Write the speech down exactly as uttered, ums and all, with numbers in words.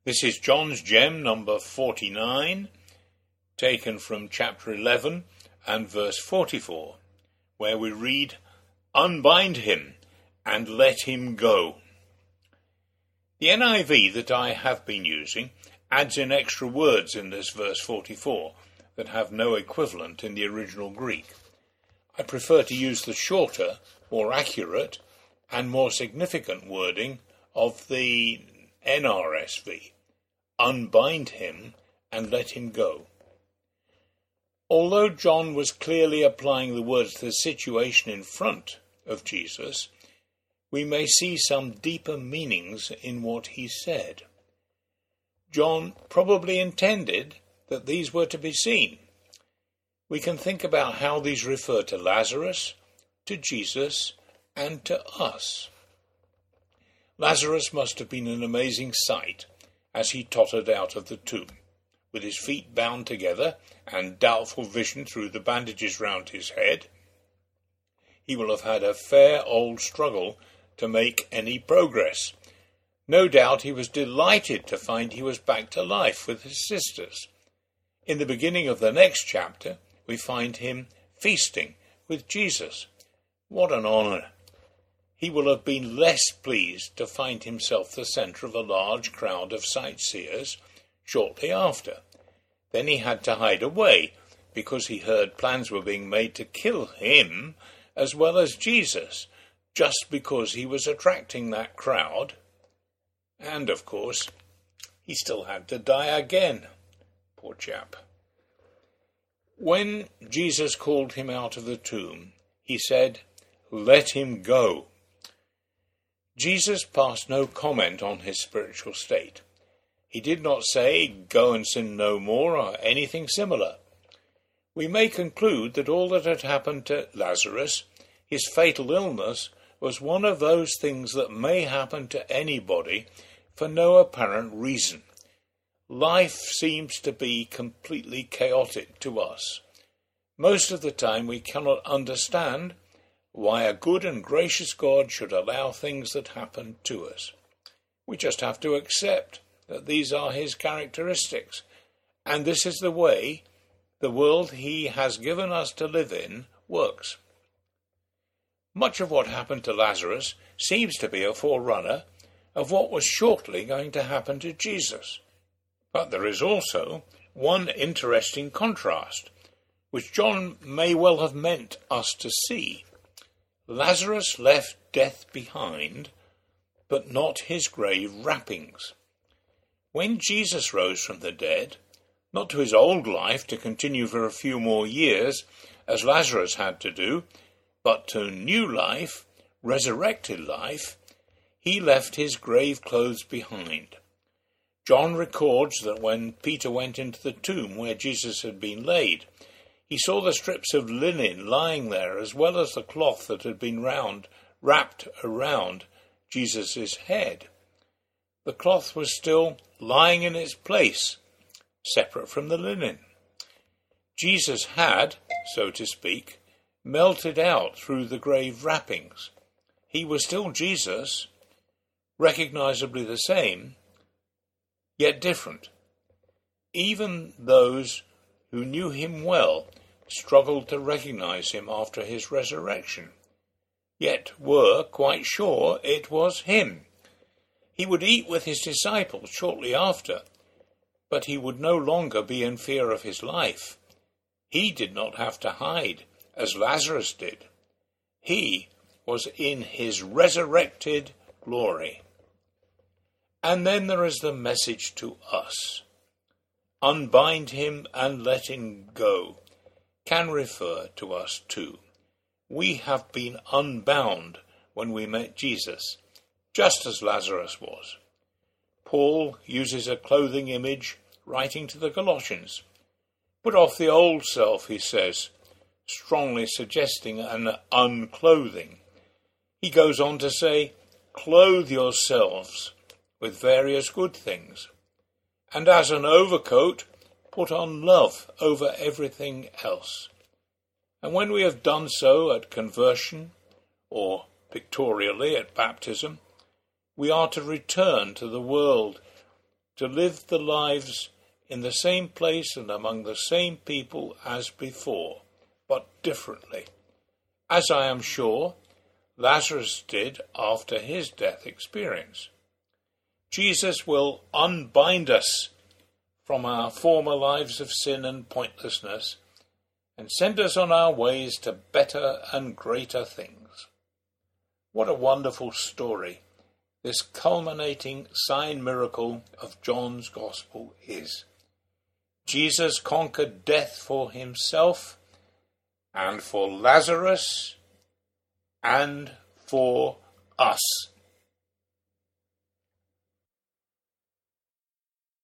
This is John's Gem number forty-nine, taken from chapter eleven and verse forty-four, where we read, "Unbind him and let him go." The N I V that I have been using adds in extra words in this verse forty-four that have no equivalent in the original Greek. I prefer to use the shorter, more accurate, and more significant wording of the N R S V. Unbind him and let him go. Although John was clearly applying the words to the situation in front of Jesus, we may see some deeper meanings in what he said. John probably intended that these were to be seen. We can think about how these refer to Lazarus, to Jesus, and to us. Lazarus must have been an amazing sight as he tottered out of the tomb, with his feet bound together and doubtful vision through the bandages round his head. He will have had a fair old struggle to make any progress. No doubt he was delighted to find he was back to life with his sisters. In the beginning of the next chapter, we find him feasting with Jesus. What an honour! He will have been less pleased to find himself the centre of a large crowd of sightseers shortly after. Then he had to hide away because he heard plans were being made to kill him as well as Jesus, just because he was attracting that crowd. And, of course, he still had to die again. Poor chap. When Jesus called him out of the tomb, he said, "Let him go." Jesus passed no comment on his spiritual state. He did not say, "Go and sin no more," or anything similar. We may conclude that all that had happened to Lazarus, his fatal illness, was one of those things that may happen to anybody for no apparent reason. Life seems to be completely chaotic to us. Most of the time we cannot understand why a good and gracious God should allow things that happen to us. We just have to accept that these are his characteristics, and this is the way the world he has given us to live in works. Much of what happened to Lazarus seems to be a forerunner of what was shortly going to happen to Jesus. But there is also one interesting contrast, which John may well have meant us to see. Lazarus left death behind, but not his grave wrappings. When Jesus rose from the dead, not to his old life to continue for a few more years, as Lazarus had to do, but to new life, resurrected life, he left his grave clothes behind. John records that when Peter went into the tomb where Jesus had been laid, he saw the strips of linen lying there, as well as the cloth that had been round, wrapped around Jesus' head. The cloth was still lying in its place, separate from the linen. Jesus had, so to speak, melted out through the grave wrappings. He was still Jesus, recognizably the same, yet different. Even those who knew him well struggled to recognize him after his resurrection, yet were quite sure it was him. He would eat with his disciples shortly after, but he would no longer be in fear of his life. He did not have to hide, as Lazarus did. He was in his resurrected glory. And then there is the message to us. Unbind him and let him go can refer to us too. We have been unbound when we met Jesus, just as Lazarus was. Paul uses a clothing image, writing to the Colossians. Put off the old self, he says, strongly suggesting an unclothing. He goes on to say, clothe yourselves with various good things, and as an overcoat, put on love over everything else. And when we have done so at conversion, or pictorially at baptism, we are to return to the world to live the lives in the same place and among the same people as before, but differently, as I am sure Lazarus did after his death experience. Jesus will unbind us from our former lives of sin and pointlessness and send us on our ways to better and greater things. What a wonderful story this culminating sign miracle of John's Gospel is. Jesus conquered death for himself and for Lazarus and for us.